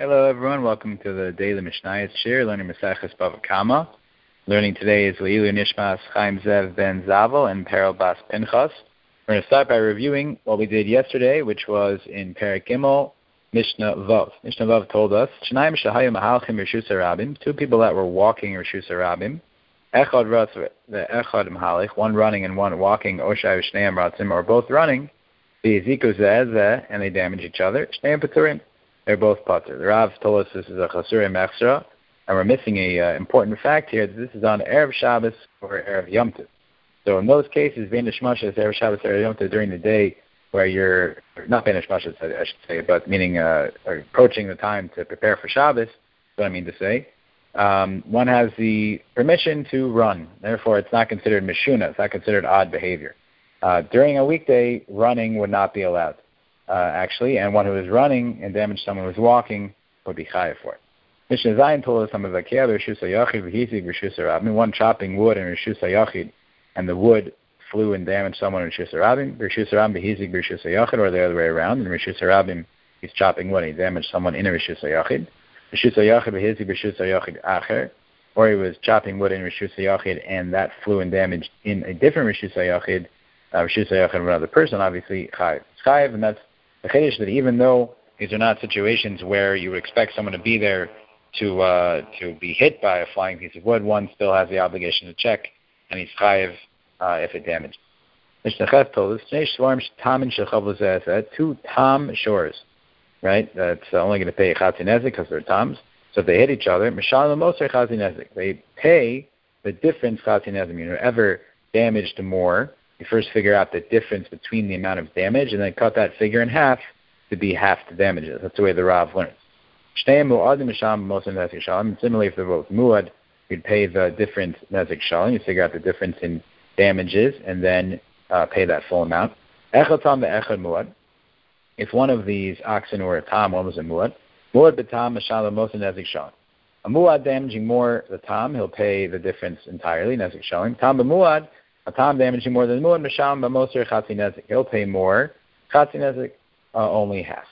Hello, everyone. Welcome to the Daily Mishnayos Shir, learning Maseches Bava Kama. Learning today is Leilu Nishmas Chaim Zev Ben Zavel and Perel Bas Pinchas. We're going to start by reviewing what we did yesterday, which was in Perek Gimel, Mishnah Vav. Mishnah Vav told us, Shnayim Shahayu Mahalchim Rishus Harabim, two people that were walking Rishus Harabim, Echad Ratz the Echad Mahalich, one running and one walking, Oshai Shneim Ratzim, or both running, V'yiziku Zeh and they damage each other, Shneim Peturim. They're both patur. The Rav told us this is a Chasurei Mechsra, and we're missing a important fact here. That this is on Erev Shabbos or Erev Yom Tov. So in those cases, Bein Hashmashas, Erev Shabbos, Erev Yom Tov, during the day where you're, not Bein Hashmashas, I should say, but meaning approaching the time to prepare for Shabbos, is what I mean to say, one has the permission to run. Therefore, it's not considered Mishuna. It's not considered odd behavior. During a weekday, running would not be allowed. Actually, and one who is running and damaged someone who is walking would be chayav for it. Mishnah Zayin told us some of the Kiyah Rishus HaYachid v'Hizig Rishus HaRabim, one chopping wood in Rishus HaYachid, and the wood flew and damaged someone in Rishus HaRabim, Rishus HaRabim v'Hizig Rishus HaYachid, or the other way around. In Rishus HaRabim, he's chopping wood and he damaged someone in a Rishus HaYachid. Rishus HaYachid v'Hizig Rishus HaYachid Acher, or he was chopping wood in Rishus HaYachid and that flew and damaged in a different Rishus HaYachid, Rishus HaYachid of another person, obviously chayav. It's chayav, and that's the chiddush, that even though these are not situations where you would expect someone to be there to be hit by a flying piece of wood, one still has the obligation to check, and he's chayav if it damaged. Mishnah Ches told us, two tam shores, right? That's only going to pay chatzin nezik because they're tams. So if they hit each other, they pay the difference chatzin nezik. Whoever damaged more, you first figure out the difference between the amount of damage and then cut that figure in half to be half the damages. That's the way the Rav learns. Similarly, if they're both muad, you'd pay the difference nezik shalim. You figure out the difference in damages and then pay that full amount. Echad tam ve'echad muad. If one of these oxen were a tam, one was a muad. Muad b'tam mishalim mosin nezik shalim. A muad damaging more the tam, he'll pay the difference entirely, nezik shalim. Tam b'muad, a tam damaging more than muad, misham b'moser chatzi nezik. He'll pay more, chatzi nezik, only half.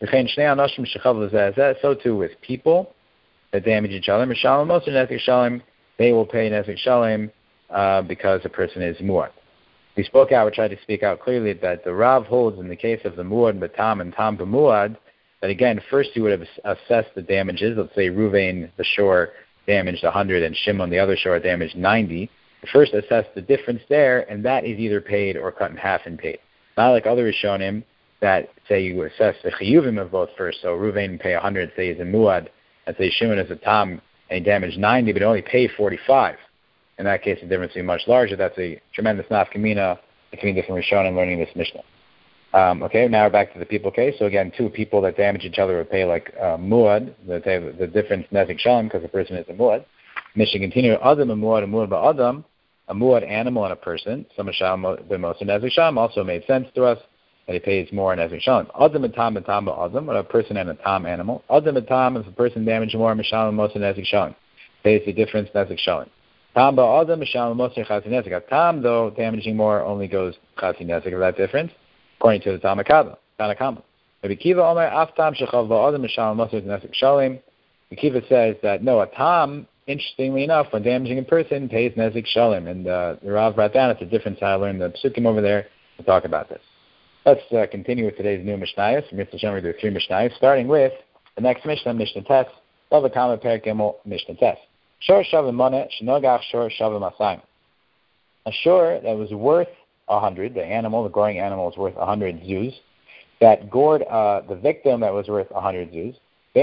So too with people that damage each other. Misham b'moser nezik shalim, they will pay nezik shalim because the person is muad. We tried to speak out clearly that the Rav holds in the case of the muad b'tam and tam b'muad, that again, first you would have assessed the damages. Let's say Ruvain, the shore, damaged 100 and Shimon, the other shore, damaged 90. First assess the difference there, and that is either paid or cut in half and paid. Not like other Rishonim that say you assess the chiyuvim of both first. So Ruvain pay 100, say he's a muad, and say Shimon is a tam, and he damaged 90, but only pay 45. In that case, the difference would be much larger. That's a tremendous nafkamina between different Rishonim learning this Mishnah. Okay, now we're back to the people case. So again, two people that damage each other would pay like muad, the difference nezik shalim because the person is a muad. Mishnah continue, Adam a muad ba'adam, a muad animal and a person. Some Mashal b'moser nezik shalim also made sense to us that he pays more nezik shalim. Adam a tam ba'adam, a person and a tam animal. Adam a tam, if a person damaged more, Mashal b'moser nezik shalim, pays the difference nezik shalim. Tam ba'adam, Mashal b'moser chatzi nezik. A tam, though, damaging more only goes chatzi nezik of that difference, according to the Tanakama. Rabbi Kiva Omer, Aftam shechav ba'adam Mishal Moser Nezik Shalim. Rabbi Kiva says that no, a tam, interestingly enough, when damaging a person, pays Nezik Shalim. And the Rav brought down, it's a difference how I learned the Psukim over there to talk about this. Let's continue with today's new Mishnayos. We're going to do 3 Mishnayos, starting with the next Mishnah, Mishnah Tes, Bava Kama Perek Gimel, Mishnah Tes. Shor Shavim Moneh, Shenogach Shor Shavim Asayim. A shore that was worth 100, the goring animal is worth 100 zuz, that gored the victim that was worth 100 zuz,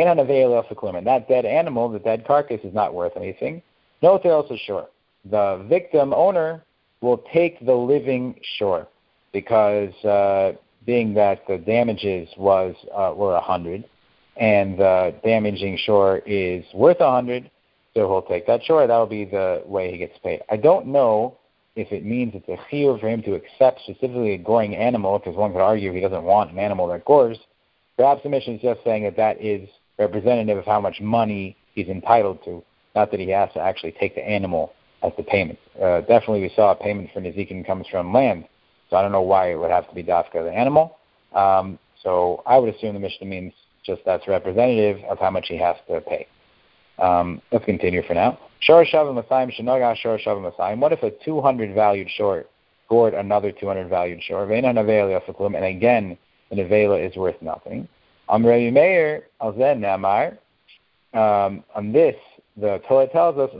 and that dead animal, the dead carcass, is not worth anything. No tails ashore. The victim owner will take the living shore because being that the damages were 100 and the damaging shore is worth 100, so he'll take that shore. That will be the way he gets paid. I don't know if it means it's a chiyuv for him to accept specifically a goring animal, because one could argue he doesn't want an animal that gores. Perhaps the mission is just saying that is representative of how much money he's entitled to, not that he has to actually take the animal as the payment. Definitely we saw a payment for Nezikin comes from land, so I don't know why it would have to be dafka the animal. So I would assume the Mishnah means just that's representative of how much he has to pay. Let's continue for now. Shor Shavim Masayim Shenoga Shor Shavim Masayim. What if a 200 valued shor gored another 200 valued shor? Veina Nevela Yasaklum, and again, the Nevela is worth nothing. Rabbi Meir Alzen Namar. On this, the Torah tells us,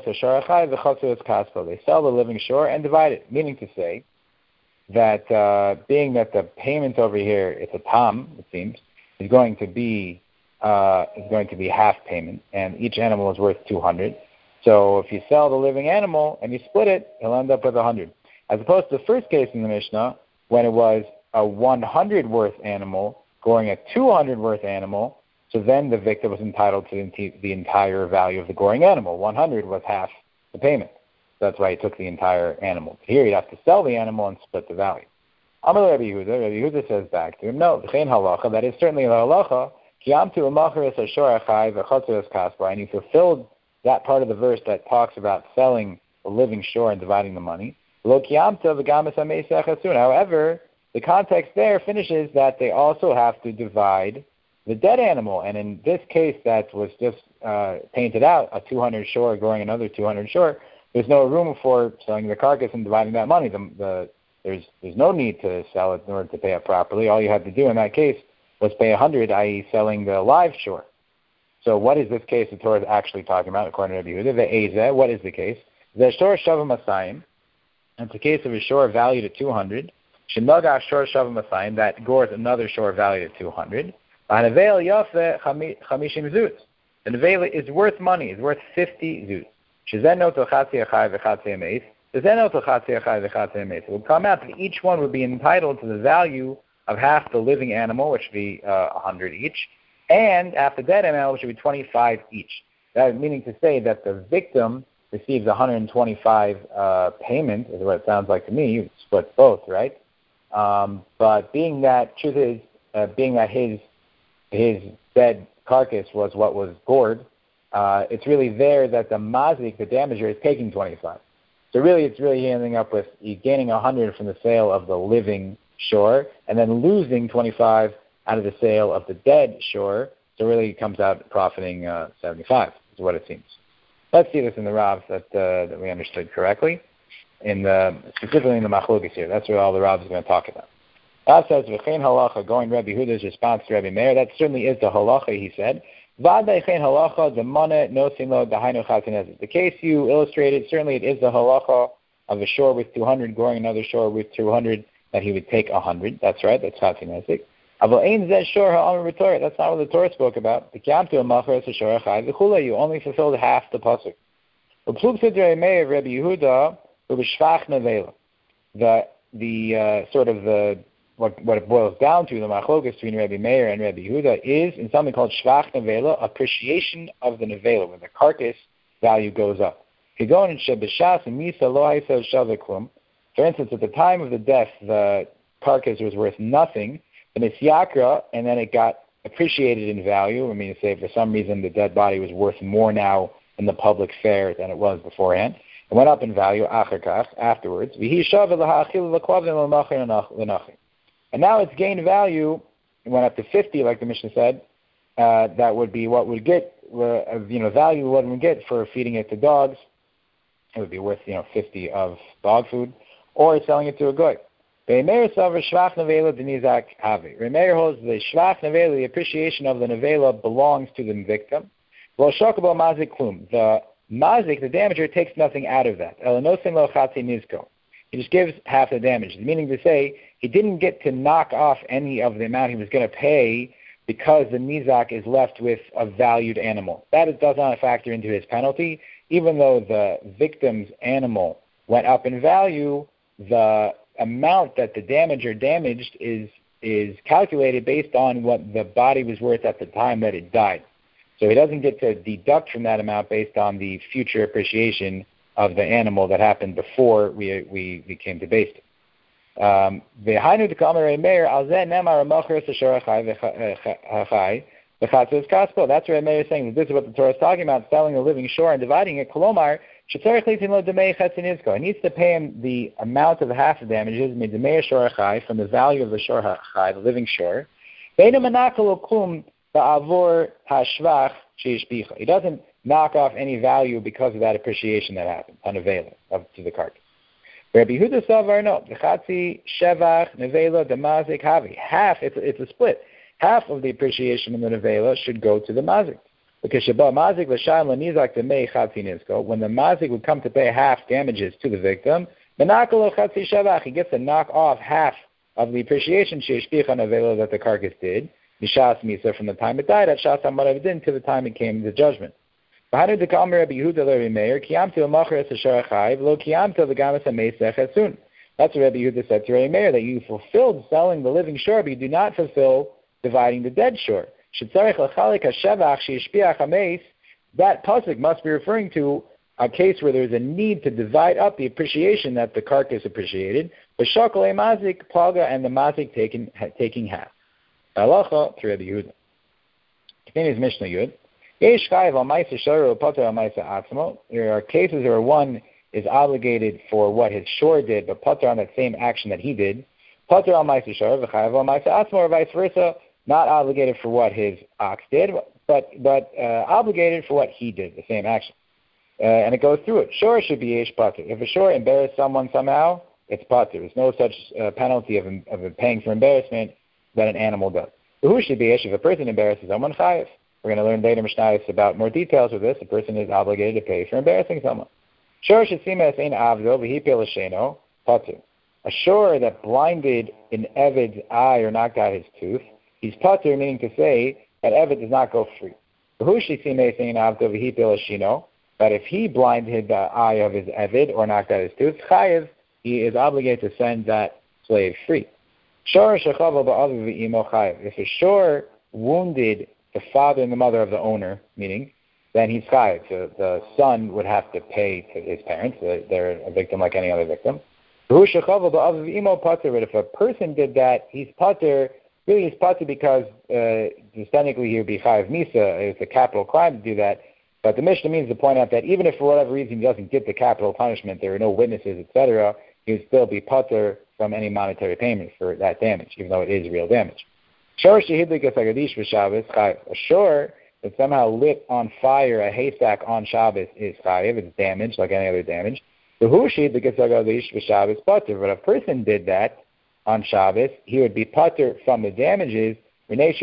they sell the living shore and divide it, meaning to say that being that the payment over here, it's a tam, it seems, is going to be half payment, and each animal is worth 200. So if you sell the living animal and you split it, you'll end up with 100. As opposed to the first case in the Mishnah, when it was a 100 worth animal goring a 200 worth animal, so then the victim was entitled to the entire value of the goring animal. 100 was half the payment. So that's why he took the entire animal. Here you'd have to sell the animal and split the value. Amar Rabbi Yehuda. Rabbi Yehuda says back to him, no, halacha, that is certainly the halacha, and you fulfilled that part of the verse that talks about selling the living shore and dividing the money. However, the context there finishes that they also have to divide the dead animal, and in this case that was just painted out, a 200 shore growing another 200 shore, there's no room for selling the carcass and dividing that money. There's no need to sell it in order to pay it properly. All you had to do in that case was pay 100, i.e. selling the live shore. So what is this case the Torah is actually talking about, according to Rabbi Yehuda? The Ezeh, what is the case? The shor shavim masayim. It's a case of a shore valued at 200. Shenoga shor shavim masayim, that gores another shore valued at 200. The nevela is worth money, is worth 50 zuz. It would come out that each one would be entitled to the value of half the living animal, which would be 100 each, and half the dead animal, which would be 25 each. That meaning to say that the victim receives 125 payment, is what it sounds like to me. You split both, right? But being that truth is, being that his dead carcass was what was gored, it's really there that the mazik, the damager, is taking 25. So really, it's really ending up with gaining 100 from the sale of the living shore, and then losing 25 out of the sale of the dead shore. So really, it comes out profiting 75, is what it seems. Let's see this in the Rav that we understood correctly, specifically in the Machlokes here. That's what all the Rav is going to talk about. Rav says, "V'chein halacha," going Rabbi Yehuda's response to Rabbi Meir. That certainly is the halacha, he said. The case you illustrated, certainly it is the halacha of a shore with 200 growing another shore with 200, that he would take 100. That's right, that's chatzin esik. That's not what the Torah spoke about. You only fulfilled half the pasuk. What it boils down to, the machlokes between Rabbi Meir and Rabbi Yehuda, is in something called shvach nevela, appreciation of the nevela, when the carcass value goes up. For instance, at the time of the death, the carcass was worth nothing, and it's yakra, and then it got appreciated in value. I mean, to say for some reason the dead body was worth more now in the public fair than it was beforehand. It went up in value afterwards. And now it's gained value. It went up to 50, like the Mishnah said. That would be what would get, value what we get for feeding it to dogs. It would be worth, 50 of dog food, or selling it to a goy. Remeir holds the shvach nevela, the appreciation of the nevela, belongs to the victim. The mazik, the damager, takes nothing out of that. He just gives half the damage, meaning to say he didn't get to knock off any of the amount he was going to pay because the nizak is left with a valued animal. That does not factor into his penalty. Even though the victim's animal went up in value, the amount that the damager damaged is calculated based on what the body was worth at the time that it died. So he doesn't get to deduct from that amount based on the future appreciation of the animal that happened before we came to base it. That's what Meir is saying. This is what the Torah is talking about, selling a living shore and dividing it. Kolomar, he needs to pay him the amount of half the damages from the value of the shore, the living shore. ba'avor hashvach sheishbicha. He doesn't knock off any value because of that appreciation that happened on nevela to the carcass. Rabbi Yehuda Savar no, the chatzi shevach nevela demazik havi. Half, it's a split. Half of the appreciation in the nevela should go to the mazik. Because sheba mazik l'shaim l'nizak demei chatzi nizko. When the mazik would come to pay half damages to the victim, menakalo chatzi shevach, he gets to knock off half of the appreciation sheishbicha nevela that the carcass did. Mishas misa, from the time it died at shas hamarabdin to the time it came to judgment. That's what Rabbi Yehuda said to Rabbi Meir, that you fulfilled selling the living shore, but you do not fulfill dividing the dead shore. That pasuk must be referring to a case where there's a need to divide up the appreciation that the carcass appreciated, but shakal mazik plaga, and the mazik taking half. Halacha to Rabbi Yehuda. Continues Mishnah Yud. There are cases where one is obligated for what his shore did, but pater on that same action that he did. Pater al ma'aseh shor v'chayav al ma'aseh atzmo, or vice versa, not obligated for what his ox did, but obligated for what he did, the same action. And it goes through it. Shore should be yesh pater. If a shore embarrassed someone somehow, it's pater. There's no such penalty of paying for embarrassment that an animal does. Who should be yesh? If a person embarrasses someone, chayav. We're going to learn later Mishnayos about more details of this. A person is obligated to pay for embarrassing someone. A shore that blinded an Evid's eye or knocked out his tooth, he's pater, meaning to say that Evid does not go free. But if he blinded the eye of his Evid or knocked out his tooth, chayiv, he is obligated to send that slave free. If a shore wounded the father and the mother of the owner, meaning, then he's chayiv. So the son would have to pay to his parents. They're a victim like any other victim. But if a person did that, he's pater. Really, he's pater because technically he would be chayiv misa. It's a capital crime to do that. But the Mishnah means to point out that even if for whatever reason he doesn't get the capital punishment, there are no witnesses, etc., he would still be pater from any monetary payment for that damage, even though it is real damage. A shore that somehow lit on fire a haystack on Shabbos is chayiv. It's damaged like any other damage. But a person did that on Shabbos, he would be pater from the damages because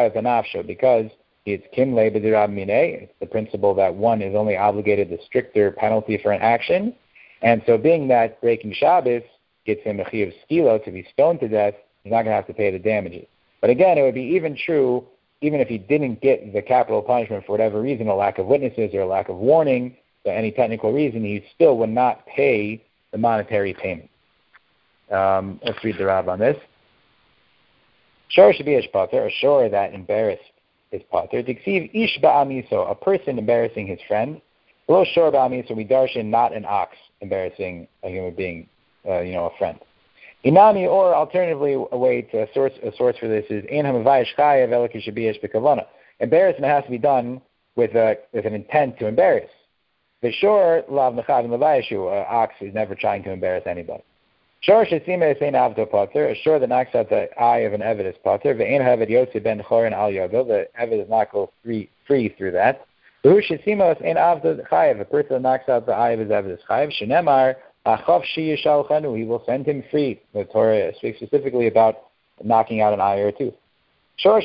it's kimle b'dirab mineh. It's the principle that one is only obligated the stricter penalty for an action. And so being that breaking Shabbos gets him a chiyuv skilo to be stoned to death, he's not going to have to pay the damages. But again, it would be even true, even if he didn't get the capital punishment for whatever reason, a lack of witnesses or a lack of warning, for any technical reason, he still would not pay the monetary payment. Let's read the Rab on this. Shor should be pater, a shor that embarrassed his pater. Diksiv ish ba'amiso, a person embarrassing his friend. Below shor ba'amiso, we darshan not an ox embarrassing a human being, a friend. Inami, or alternatively, a way to a source for this is ein hamavayish chayav elok yishabiyesh b'kavana. Embarrassment has to be done with an intent to embarrass. The shor lav mechav mavayishu, ox is never trying to embarrass anybody. Shor shesime sein avdo pater, a shor that knocks out the eye of an eved is pater. Ve'ein havid yotze ben chorin al yado, the eved does not go free through that. Who shesime sein avdo chayav, a person that knocks out the eye of his eved is chayav. Shenemar. He will send him free. The Torah speaks specifically about knocking out an eye or a tooth. A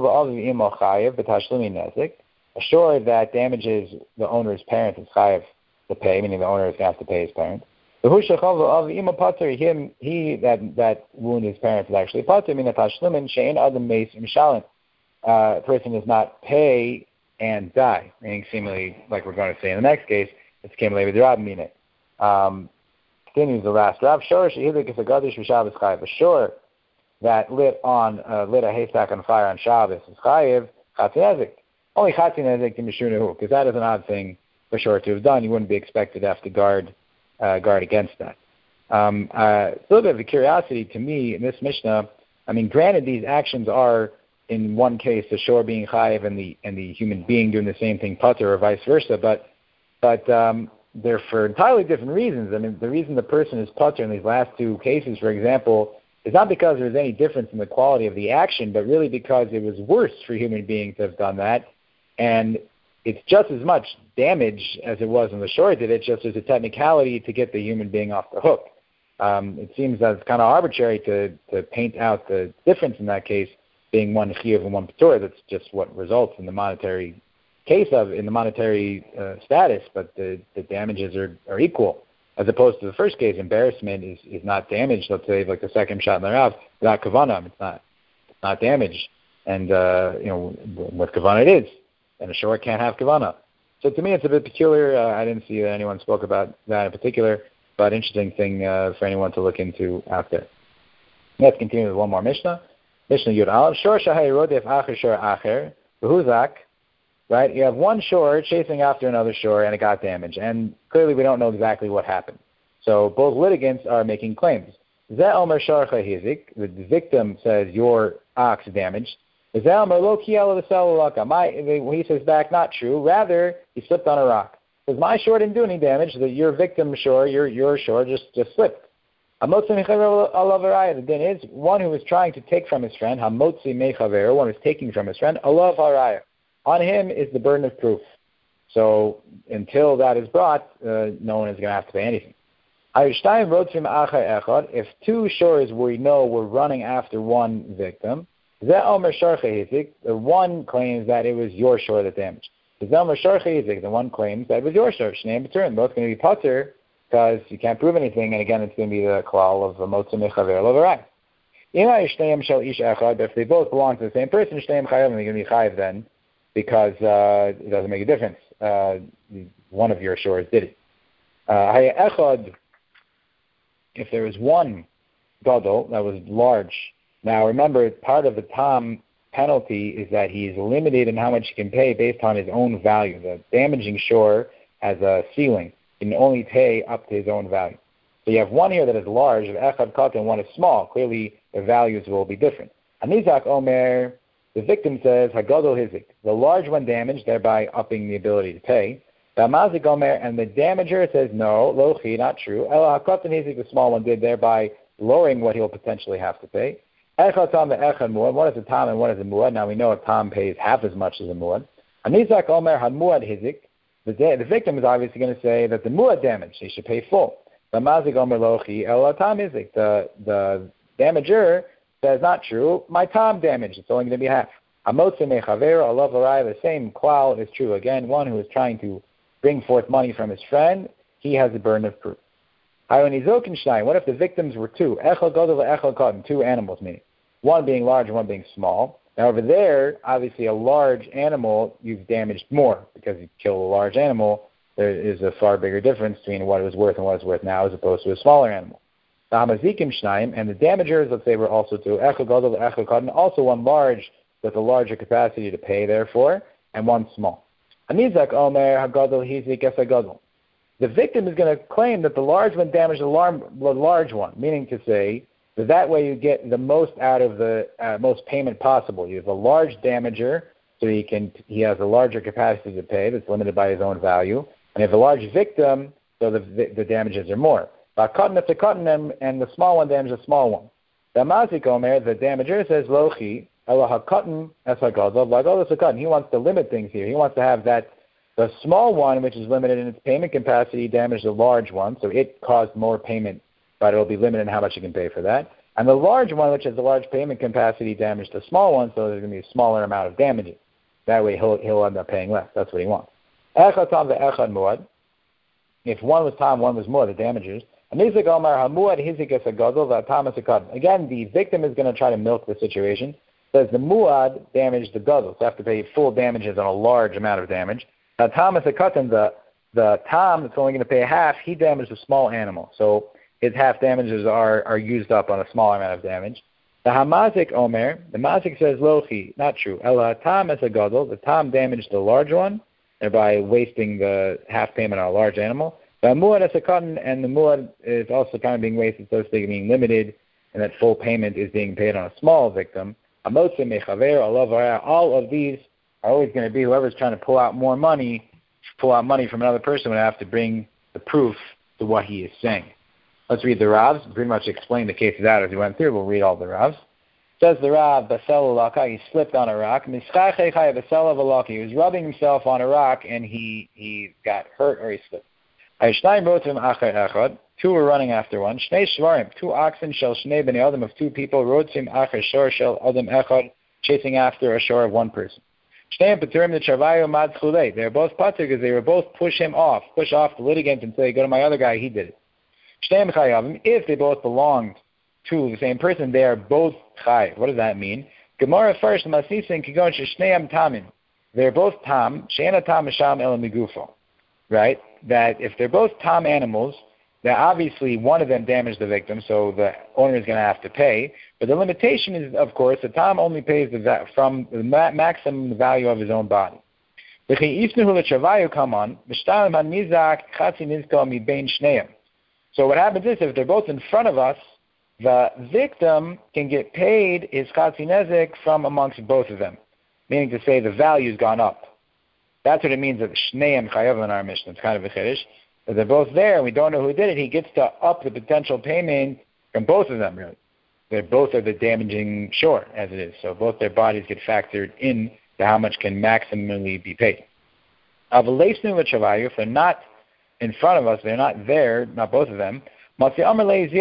shore that damages the owner's parents is chayav to pay, meaning the owner is going to have to pay his parents. He that wound his parents is actually pater, meaning a person does not pay and die, meaning seemingly, like we're going to say in the next case, it's came later the Rab meaning. Continues the last Rav Shor a shore that lit a haystack on fire on Shabbos is chayiv chatzinezik. Only chatzinezik to mishunahu, because that is an odd thing for sure to have done. You wouldn't be expected to have to guard against that. It's a little bit of a curiosity to me in this Mishnah. I mean, granted, these actions are in one case the shore being chayiv and the human being doing the same thing pater or vice versa, but they're for entirely different reasons. I mean, the reason the person is pater in these last two cases, for example, is not because there's any difference in the quality of the action, but really because it was worse for human beings to have done that. And it's just as much damage as it was when the shore did it, just as a technicality to get the human being off the hook. It seems that it's kind of arbitrary to paint out the difference in that case being one chiyuv and one patur. That's just what results in the monetary status, but the damages are equal, as opposed to the first case. Embarrassment is not damage. Let's say like the second shot in the Rav, without kavanah, it's not damage, and with kavanah it is, and a shore can't have kavanah. So to me, it's a bit peculiar. I didn't see that anyone spoke about that in particular, but interesting thing for anyone to look into out there. Let's continue with one more Mishnah. Mishnah Yud Aleph. Shor shahay rodef acher shor acher v'huzak. Right, you have one shore chasing after another shore, and it got damaged, and clearly we don't know exactly what happened. So both litigants are making claims. Zeh omer sharcha hizik. The victim says your ox damaged. He says back, not true. Rather, he slipped on a rock. Because my shore didn't do any damage. Your victim's shore, your shore just slipped. The din is one who is trying to take from his friend, hamotzi mechaver, one who is taking from his friend, alav haraya. On him is the burden of proof. So until that is brought, no one is going to have to pay anything. If two shores we know were running after one victim, the one claims that it was your shore that damaged. The one claims that it was your shore. Both going to be patur because you can't prove anything, and again, it's going to be the klal of motzi mechaver lovarai. If they both belong to the same person, they're going to be chayiv then, because it doesn't make a difference. One of your shores did it. If there was one gadol that was large, now remember, part of the tam penalty is that he is limited in how much he can pay based on his own value. The damaging shore has a ceiling. He can only pay up to his own value. So you have one here that is large, echad katan, and one is small. Clearly, the values will be different. Anizak omer, the victim says, hagadol hizik, the large one damaged, thereby upping the ability to pay. Mazik omer, and the damager says, no, lochi, not true. Ela hakatan hizik, the small one did, thereby lowering what he'll potentially have to pay. Echad tam ve'echad muad, one is a tam and one is a muad. Now we know a tam pays half as much as a muad. Anizak omer hamuad hizik, the victim is obviously going to say that the muad damaged, he should pay full. Mazik omer lochi, ela tam hizik, the damager says, not true, my tam damaged, it's only going to be half. Hamotze mechaver, alav harai, the same klal is true again. One who is trying to bring forth money from his friend, he has the burden of proof. What if the victims were two? Echel gadol ve'echel katan, two animals, meaning one being large and one being small. Now over there, obviously a large animal you've damaged more because you killed a large animal. There is a far bigger difference between what it was worth and what it's worth now as opposed to a smaller animal. The hamazikim shnayim, and the damagers, let's say, were also two. Echel gadol ve'echel katan, also one large with a larger capacity to pay, therefore, and one small. Anizak omer hagadol hizik es hagadol. The victim is going to claim that the large one damaged the large one, meaning to say that way you get the most out of the most payment possible. You have a large damager, so he has a larger capacity to pay that's limited by his own value, and you have a large victim, so the damages are more. And the small one damages the small one. The mazik omer, the damager, says lochi ela hakatan es hagadol v'hagadol es hakatan. He wants to limit things here. He wants to have that. The small one, which is limited in its payment capacity, damaged the large one, so it caused more payment, but it will be limited in how much you can pay for that. And the large one, which has a large payment capacity, damaged the small one, so there's going to be a smaller amount of damages. That way he'll end up paying less. That's what he wants. Echad tam ve'echad muad. If one was tam, one was muad, the damages. Again, the victim is going to try to milk the situation. Says the muad damaged the gadol, so have to pay full damages on a large amount of damage. Now, tam is a katan, the tam that's only going to pay half, he damaged a small animal. So his half damages are used up on a small amount of damage. The hamazik omer, the mazik says lochi, not true. Ela tam is a gadol, the tam damaged the large one, thereby wasting the half payment on a large animal. The muad is a katan, and the muad is also kind of being wasted, so to speak, being limited, and that full payment is being paid on a small victim. Hamotze mechaver, alav haraya, all of these are always going to be whoever's trying to pull out money from another person would have to bring the proof to what he is saying. Let's read the Ravs. Pretty much explain the cases out as we went through. We'll read all the Ravs. Says the Rav, Basel Laka, he slipped on a rock. He was rubbing himself on a rock and he got hurt or he slipped. Two were running after one. Two oxen shall shnei bnei adam of two people, rotzim acher shor shall adam echad, chasing after a shore of one person. They're both patur because they were both push off the litigant and say, go to my other guy, he did it. If they both belonged to the same person, they are both chayiv. What does that mean? Gemara first, they're both tam, she'ena tam misham el migufo. Right? That if they're both tam animals, that obviously one of them damaged the victim, so the owner is going to have to pay. But the limitation is, of course, the tam only pays from the maximum value of his own body. So what happens is, if they're both in front of us, the victim can get paid his chatzi nezek from amongst both of them, meaning to say the value's gone up. That's what it means that shneim chayav in our Mishnah. It's kind of a chiddush. If they're both there and we don't know who did it, he gets to up the potential payment from both of them, really. They both are the damaging shore, as it is. So both their bodies get factored in to how much can maximally be paid. If they're not in front of us, they're not there, not both of them, he can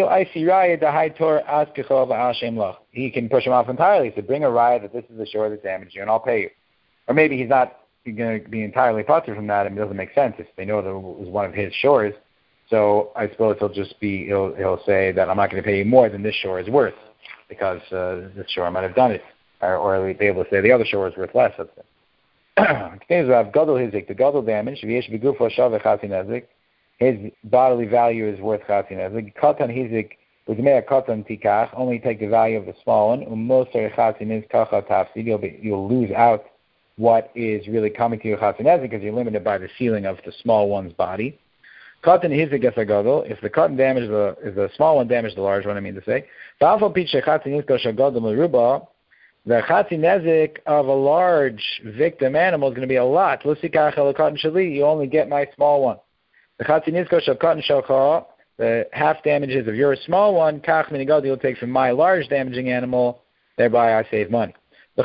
push him off entirely. So bring a riot that this is the shore that damaged you, and I'll pay you. Or maybe he's not going to be entirely patur from that, and it doesn't make sense if they know that it was one of his shores. So I suppose he'll say that I'm not going to pay you more than this shore is worth, because this shore might have done it, or he'll be able to say the other shore is worth less. The gadol damage, his bodily value is worth chatzi nezek. Katan hizik u'dmei katan tikach. Only take the value of the small one. U'moser chatzi nizkacha tafsid. You'll lose out what is really coming to you chatzi nezek because you're limited by the ceiling of the small one's body. Katan hizik gadol. If the katan damaged if the small one damaged the large one, I mean to say. V'afal pitch chatzi nizkacha gadol meruba. The chatzi nezek of a large victim animal is going to be a lot. L'sikach el katan shali. You only get my small one. The half damages of your small one, kach minigad, you'll take from my large damaging animal, thereby I save money. Right,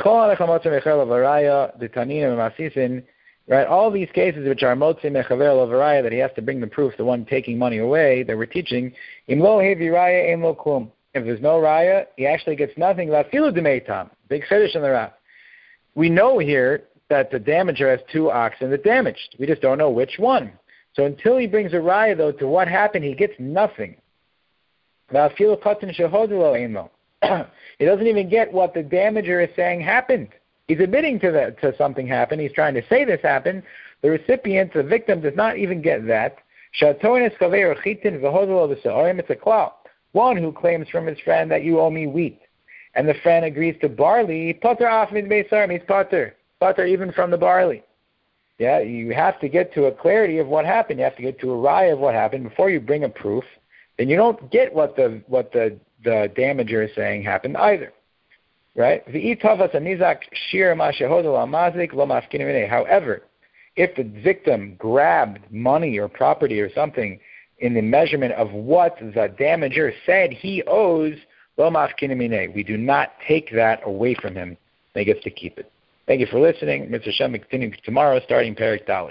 all these cases which are motzi mechaver lavaraya, that he has to bring the proof, the one taking money away, that we're teaching, if there's no raya, he actually gets nothing. Big chiddush in the Rav. We know here that the damager has two oxen that damaged. We just don't know which one. So until he brings a raya, though, to what happened, he gets nothing. He doesn't even get what the damager is saying happened. He's admitting to something happened. He's trying to say this happened. The recipient, the victim, does not even get that. It's a klal. One who claims from his friend that you owe me wheat, and the friend agrees to barley, pater afmin beisar, he's pater even from the barley. Yeah, you have to get to a clarity of what happened. You have to get to a raya of what happened before you bring a proof. Then you don't get what the damager is saying happened either, right? However, if the victim grabbed money or property or something in the measurement of what the damager said he owes, we do not take that away from him. He gets to keep it. Thank you for listening. Mr. Shem, continuing tomorrow, starting Perek Dalet.